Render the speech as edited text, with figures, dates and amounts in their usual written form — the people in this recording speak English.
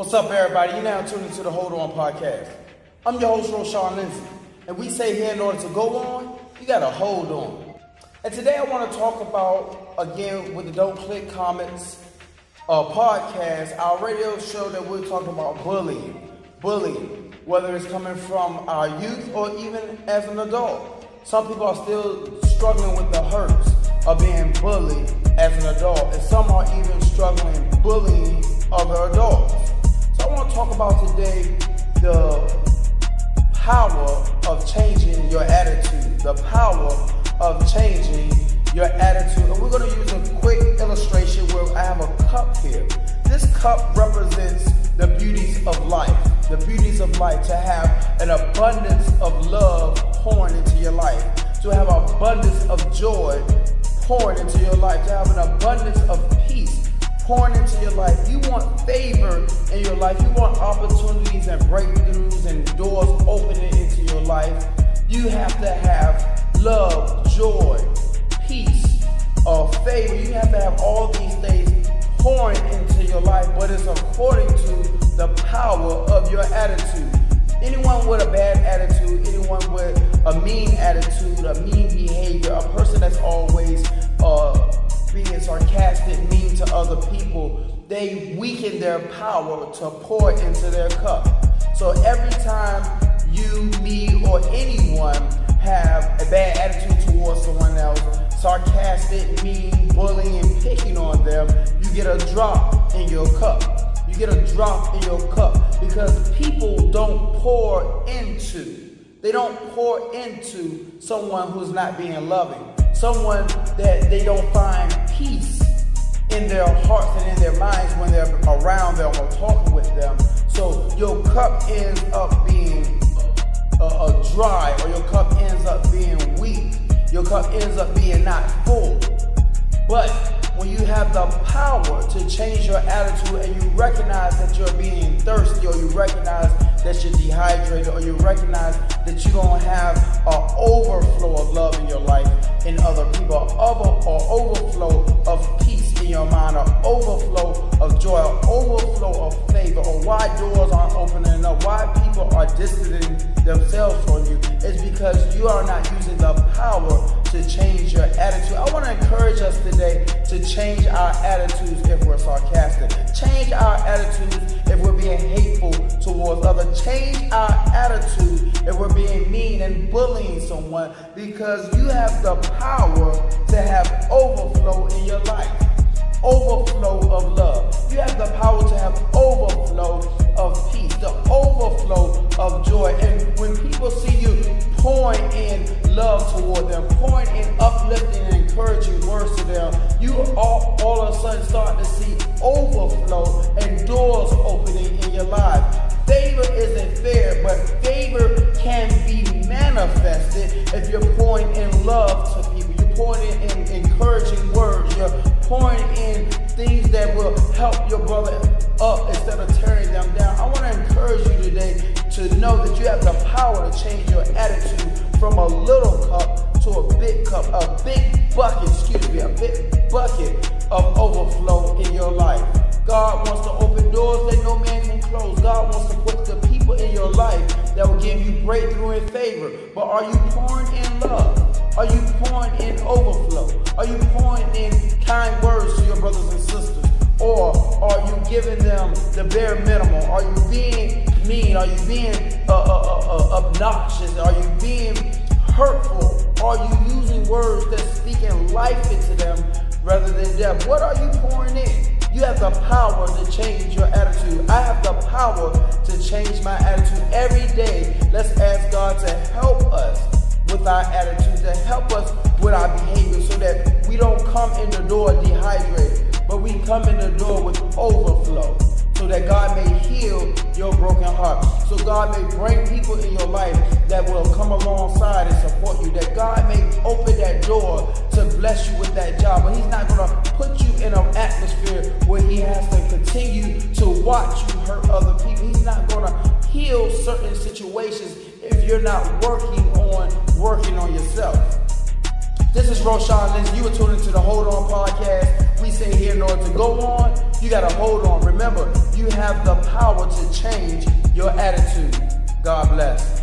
What's up, everybody? You're now tuning to the Hold On podcast. I'm your host, Roshawn Lindsay, and we say here in order to go on, you gotta hold on. And today I want to talk about, again, with the Don't Click Comments podcast, our radio show that we're talking about bullying, whether it's coming from our youth or even as an adult. Some people are still struggling with the hurts of being bullied as an adult, and some are even struggling bullying other adults. So I want to talk about today the power of changing your attitude, the power of changing your attitude. And we're going to use a quick illustration where I have a cup here. This cup represents the beauties of life, to have an abundance of love pouring into your life, to have an abundance of joy pouring into your life, to have an abundance of peace pouring into your life. You want favor in your life. You want opportunities and breakthroughs and doors opening into your life. You have to have love, joy, peace, favor. You have to have all these things pouring into your life, but it's according to the power of your attitude. Anyone with a bad attitude, anyone with a mean attitude, a mean behavior, a person that's always being sarcastic, mean to other people, they weaken their power to pour into their cup. So every time you, me, or anyone have a bad attitude towards someone else, sarcastic, mean, bullying, picking on them, you get a drop in your cup. You get a drop in your cup because people don't pour into someone who's not being loving, someone that they don't find peace in their hearts and in their minds when they're around them or talking with them. So your cup ends up being dry, or your cup ends up being weak. Your cup ends up being not full. But when you have the power to change your attitude and you recognize that you're being thirsty, or you recognize that you're dehydrated, or you recognize that you're going to have an overflow of love in your life in other people, or overflow of peace in your mind, or overflow of joy, or overflow of favor, or why doors aren't opening up, why people are distancing themselves from you, is because you are not using the power to change your attitude. I want to encourage us today to change our attitudes if we're sarcastic. Change our attitudes if we're being hateful towards others. Change our attitude if we're being mean and bullying someone, because you have the power to have overflow in your life. Overflow of love. You have the power to have overflow of peace, the overflow of joy. And when people see you pouring in love toward them, pouring in uplifting and encouraging words to them, you all of a sudden start to see overflow and doors opening in your life. Favor isn't fair, but favor can be manifested if you're pouring in love to people. You're pouring in encouraging words. You're pouring in things that will help your brother up instead of tearing them down. I want to encourage you today to know that you have the power to change your attitude from a little cup to a big cup, a big bucket of overflow in your life. God wants to open doors that no man can close. God wants to put the people in your life that will give you breakthrough and favor. But are you pouring in love? Are you pouring in overflow? Are you pouring in kind words to your brothers and sisters? Or are you giving them the bare minimum? Are you being mean? Are you being obnoxious? Are you being hurtful? Are you using words that's speaking life into them rather than death? What are you pouring in? You have the power to change your attitude. I have the power to change my attitude every day. Let's ask God to help us with our attitude, to help us with our behavior, so that we don't come in the door dehydrated, but we come in the door with overflow, so that God may heal your broken heart, so God may bring people in your life that will come alongside and support you, that God may open that door to bless you with that job. But He's not going to put you in an atmosphere where He has to continue to watch you hurt other people. He's not going to heal certain situations if you're not working on yourself. This is Roshan Lindsay. You are tuned into the Hold On podcast. We say here in order to go on, you got to hold on. Remember, you have the power to change your attitude. God bless.